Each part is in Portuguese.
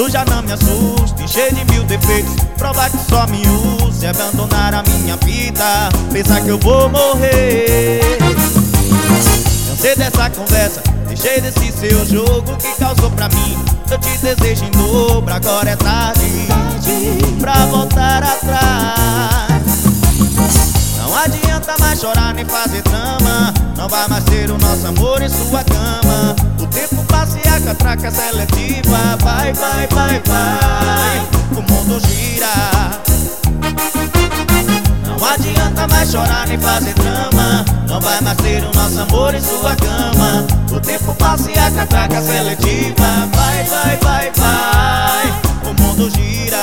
Isso já não me assusta, cheio de mil defeitos. Provar que só me usa e abandonar a minha vida, pensar que eu vou morrer. Cansei dessa conversa, deixei desse seu jogo que causou pra mim. Eu te desejo em dobro, agora é tarde pra voltar atrás. Não adianta mais chorar nem fazer drama, não vai mais ter o nosso amor em sua cama. O tempo passa e a catraca seletiva. Vai, vai, vai, vai, o mundo gira. Não adianta mais chorar nem fazer drama, não vai mais ter o nosso amor em sua cama. O tempo passa e a catraca seletiva. Vai, vai, vai, vai, o mundo gira.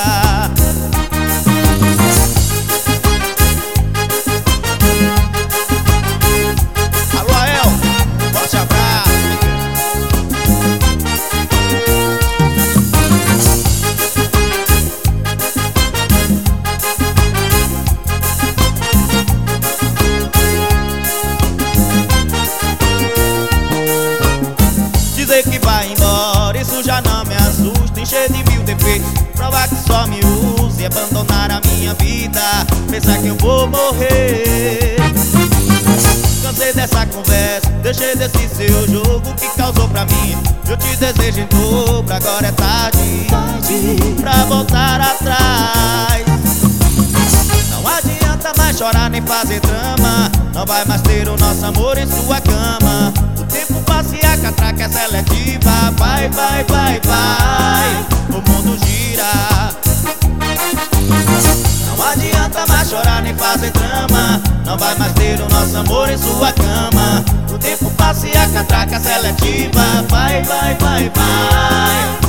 Dizer que vai embora, isso já não me assusta, encher de mil defeitos. Provar que só me usa e abandonar a minha vida, pensar que eu vou morrer. Cansei dessa conversa, deixei desse seu jogo que causou pra mim. Eu te desejo em dobro, agora é tarde pra voltar atrás. Não adianta mais chorar nem fazer drama, não vai mais ter o nosso amor em sua cama. O tempo passa e a catraca é seletiva. Vai, vai, vai, vai, o mundo gira. Não adianta mais chorar nem fazer drama, não vai mais ter o nosso amor em sua cama. O tempo passa e a catraca é seletiva. Vai, vai, vai, vai.